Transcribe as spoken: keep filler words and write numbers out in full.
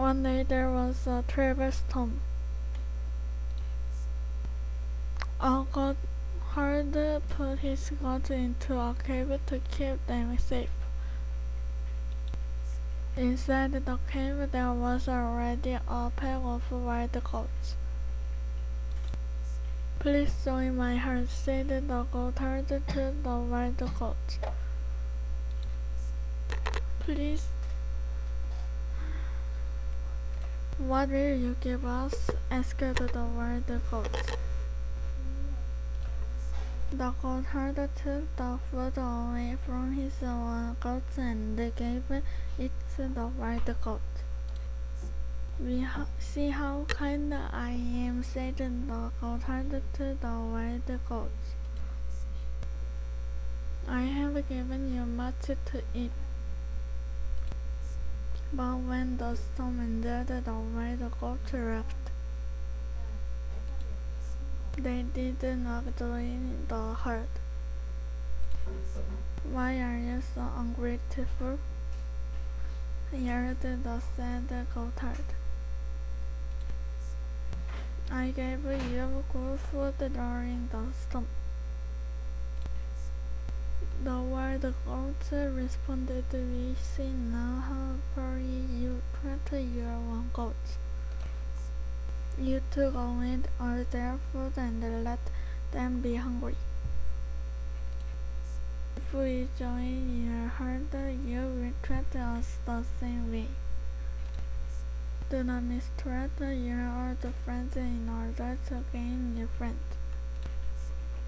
One day there was a terrible storm. A goatherd put his goats into a cave to keep them safe. Inside the cave there was already a pack of wild goats. "Please join my herd," said the goatherd to the wild goats. "Please, what will you give us?" asked the wild goats. The goatherd took the food away from his own goats and gave it to the wild goat. "We ha see how kind I am," said the goatherd to the wild goats. "I have given you much to eat." But when the storm ended, the wild goats left. They did not join the herd. "Why are you so ungrateful?" yelled the sad goatherd. "I gave you good food during the storm." The wild goats responded, "We see now how poorly you treat your own goats. You took away all their food and let them be hungry. If we join your herd, you will treat us the same way. Do not mistreat your old friends in order to gain new friends."